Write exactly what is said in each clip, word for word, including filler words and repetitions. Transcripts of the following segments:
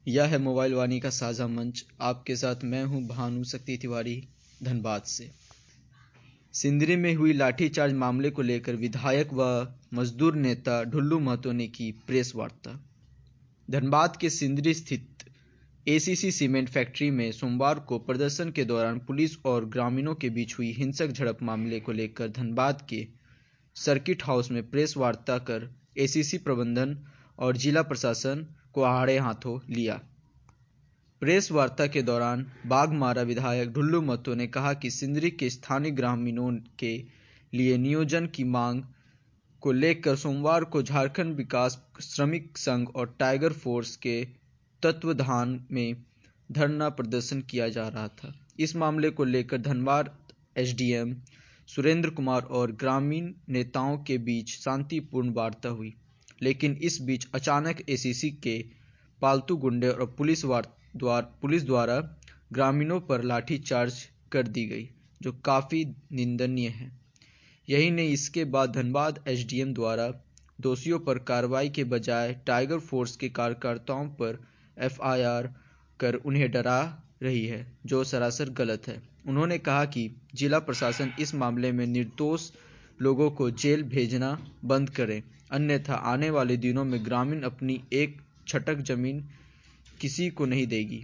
यह है मोबाइल वाणी का साझा मंच। आपके साथ मैं हूं भानु शक्ति तिवारी, धनबाद से। सिंदरी में हुई लाठीचार्ज मामले को लेकर विधायक व मजदूर नेता ढुल्लू महतो ने की प्रेस वार्ता। धनबाद के सिंदरी स्थित एसीसी सीमेंट फैक्ट्री में सोमवार को प्रदर्शन के दौरान पुलिस और ग्रामीणों के बीच हुई हिंसक झड़प मामले को लेकर धनबाद के सर्किट हाउस में प्रेस वार्ता कर एसीसी प्रबंधन और जिला प्रशासन को आड़े हाथों लिया। प्रेस वार्ता के दौरान बाघमारा विधायक ढुल्लू महतो ने कहा कि सिंदरी के स्थानीय ग्रामीणों के लिए नियोजन की मांग को लेकर सोमवार को झारखंड विकास श्रमिक संघ और टाइगर फोर्स के तत्वाधान में धरना प्रदर्शन किया जा रहा था। इस मामले को लेकर धनबाद एसडीएम सुरेंद्र कुमार और ग्रामीण नेताओं के बीच शांतिपूर्ण वार्ता हुई, लेकिन इस बीच अचानक एसीसी के पालतू गुंडे और पुलिस द्वार, पुलिस द्वारा ग्रामीणों पर लाठीचार्ज कर दी गई, जो काफी निंदनीय है। यही नहीं, इसके बाद धनबाद एसडीएम द्वारा दोषियों पर कार्रवाई के बजाय टाइगर फोर्स के कार्यकर्ताओं पर एफआईआर कर उन्हें डरा रही है, जो सरासर गलत है। उन्होंने कहा कि जिला प्रशासन इस मामले में निर्दोष लोगों को जेल भेजना बंद करे, अन्यथा आने वाले दिनों में ग्रामीण अपनी एक छटक जमीन किसी को नहीं देगी।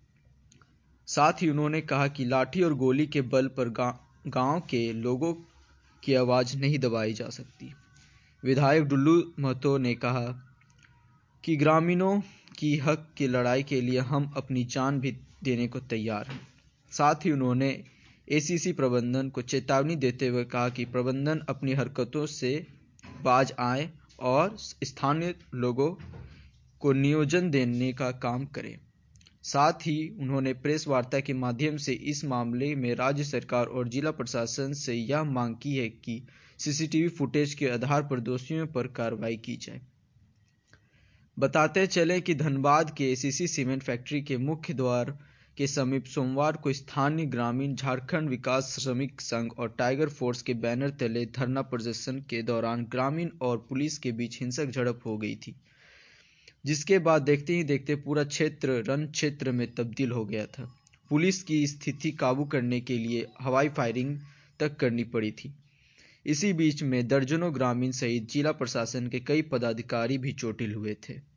साथ ही उन्होंने कहा कि लाठी और गोली के बल पर गांव के लोगों की आवाज नहीं दबाई जा सकती। विधायक ढुल्लू महतो ने कहा कि ग्रामीणों की हक की लड़ाई के लिए हम अपनी जान भी देने को तैयार हैं। साथ ही उन्होंने एसीसी प्रबंधन को चेतावनी देते हुए कहा कि प्रबंधन अपनी हरकतों से बाज आए और स्थानीय लोगों को नियोजन देने का काम करे। साथ ही उन्होंने प्रेस वार्ता के माध्यम से इस मामले में राज्य सरकार और जिला प्रशासन से यह मांग की है कि सीसीटीवी फुटेज के आधार पर दोषियों पर कार्रवाई की जाए। बताते चले कि धनबाद के एसीसी सीमेंट फैक्ट्री के मुख्य द्वार के समीप सोमवार को स्थानीय ग्रामीण झारखंड विकास श्रमिक संघ और टाइगर फोर्स के बैनर तले धरना प्रदर्शन के दौरान ग्रामीण और पुलिस के बीच हिंसक झड़प हो गई थी, जिसके बाद देखते ही देखते पूरा क्षेत्र रण क्षेत्र में तब्दील हो गया था। पुलिस की स्थिति काबू करने के लिए हवाई फायरिंग तक करनी पड़ी थी। इसी बीच में दर्जनों ग्रामीण सहित जिला प्रशासन के कई पदाधिकारी भी चोटिल हुए थे।